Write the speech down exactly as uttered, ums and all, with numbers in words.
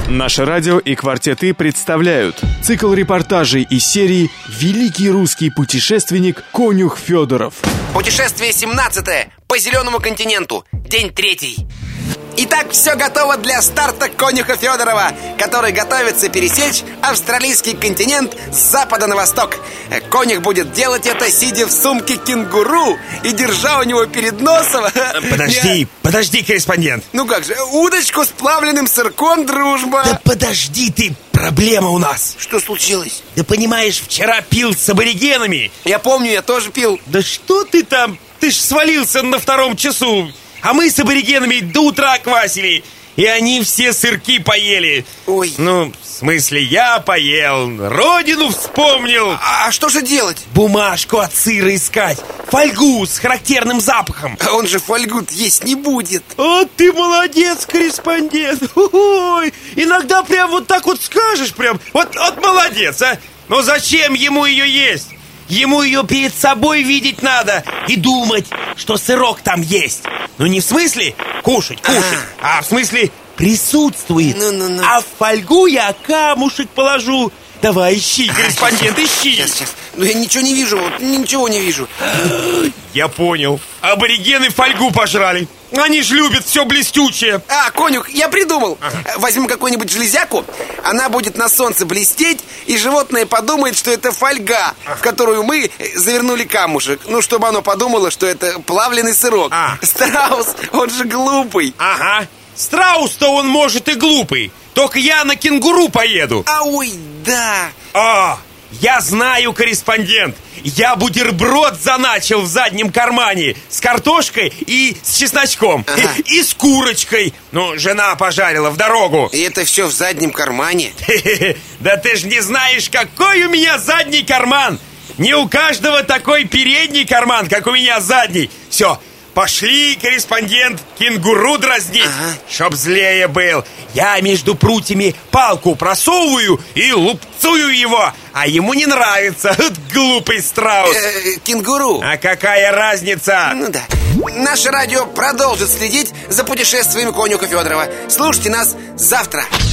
Наше радио и «Квартеты» представляют цикл репортажей из серии «Великий русский путешественник Конюх Федоров». Путешествие семнадцатое по Зеленому континенту. День третий. Итак, все готово для старта Конюха Федорова, который готовится пересечь австралийский континент с запада на восток. Конюх будет делать это, сидя в сумке кенгуру и держа у него перед носом... Подожди, подожди, корреспондент. Ну как же, удочку с плавленым сырком, дружба. Да подожди ты, проблема у нас. Что случилось? Да понимаешь, вчера пил с аборигенами. Я помню, я тоже пил. Да что ты там, ты ж свалился на втором часу. А мы с аборигенами до утра квасили. И они все сырки поели. Ой. Ну, в смысле, я поел, родину вспомнил. А, а что же делать? Бумажку от сыра искать. Фольгу с характерным запахом. А он же фольгу есть не будет. О, ты молодец, корреспондент. Ой, иногда прям вот так вот скажешь, прям. Вот, вот молодец, а. Но зачем ему ее есть? Ему ее перед собой видеть надо и думать, что сырок там есть. Ну не в смысле кушать, кушать, а, а в смысле присутствует. Ну, ну, ну. А в фольгу я камушек положу. Давай, ищи, корреспондент, а, ищи. Сейчас, сейчас. Ну я ничего не вижу, вот, ничего не вижу. Я понял. Аборигены фольгу пожрали. Они ж любят все блестючее. А, Конюх, я придумал. Ага. Возьмем какую-нибудь железяку. Она будет на солнце блестеть, и животное подумает, что это фольга, ага, в которую мы завернули камушек. Ну, чтобы оно подумало, что это плавленый сырок. а. Страус, он же глупый. Ага. Страус-то он может и глупый. Только я на кенгуру поеду. А, ой, да. А, я знаю, корреспондент. Я бутерброд заначил в заднем кармане с картошкой и с чесночком, ага, и, и с курочкой. Ну, жена пожарила в дорогу. И это все в заднем кармане? Да ты ж не знаешь, какой у меня задний карман. Не у каждого такой передний карман, как у меня задний. Все, пошли, корреспондент, кенгуру дразнить, ага, чтоб злее был. Я между прутьями палку просовываю и лупцую его. А ему не нравится, глупый страус. э, Кенгуру. А какая разница? Ну да. Наше радио продолжит следить за путешествиями Конюха Федорова. Слушайте нас завтра.